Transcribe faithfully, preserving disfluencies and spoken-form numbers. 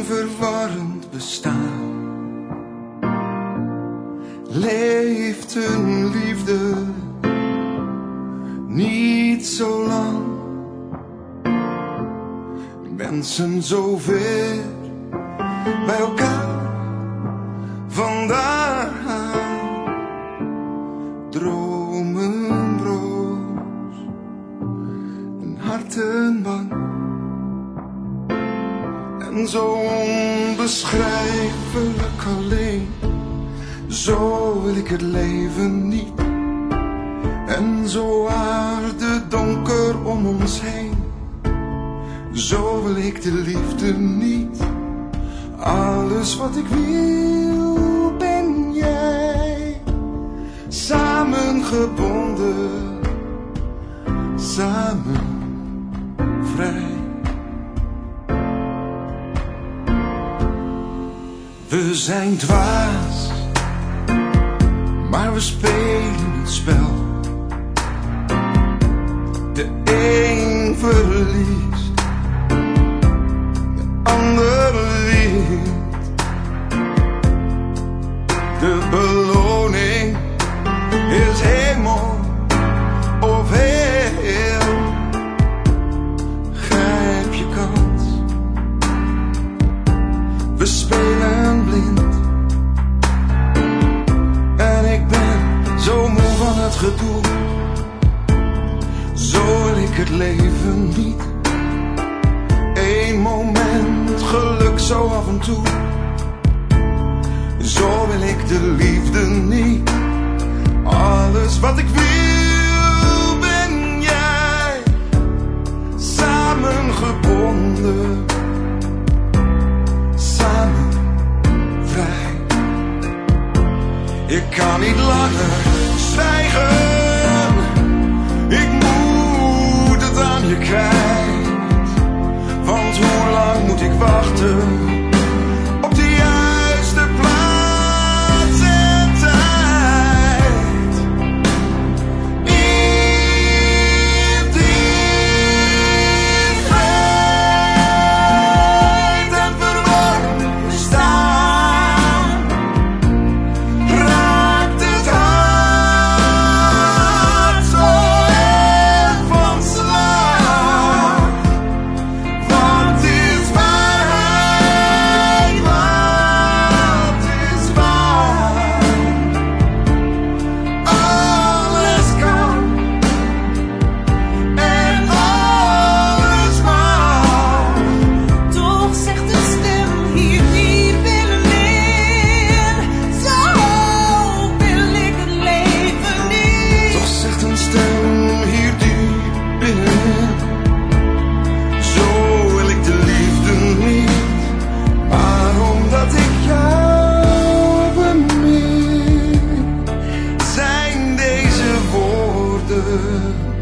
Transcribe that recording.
verwarrend bestaan. Leeft een liefde niet zo lang. Mensen zo ver bij elkaar vandaan. Dromen broos en harten bang. En zo onbeschrijfelijk alleen. Zo wil ik het leven niet. En zo aardedonker om ons heen. Zo wil ik de liefde niet. Alles wat ik wil ben jij. Samengebonden, samen vrij. We zijn dwaas, maar we spelen het spel. De een verliest, de ander wint. De beloning is hemel of hel. Grijp je kans, we spelen blind. En ik ben zo moe van het gedoe. Zo wil ik het leven niet. Eén moment geluk zo af en toe. Zo wil ik de liefde niet. Alles wat ik wil ben jij. Samengebonden, samen vrij. Ik kan niet langer zwijgen. Ik moet het aan je kwijt. Want hoe lang moet ik wachten op de juiste plaats en tijd. In die vrijheid en verwarring staan. Raakt het hart zo erg van slag. Wat is waarheid, wat is waar? Alles kan en alles mag. Toch zegt een stem hier diep binnenin, zo wil ik het leven niet. Toch zegt een stem hier diep binnenin. Zo wil ik de liefde niet. Maar omdat ik jou bemin, zijn deze woorden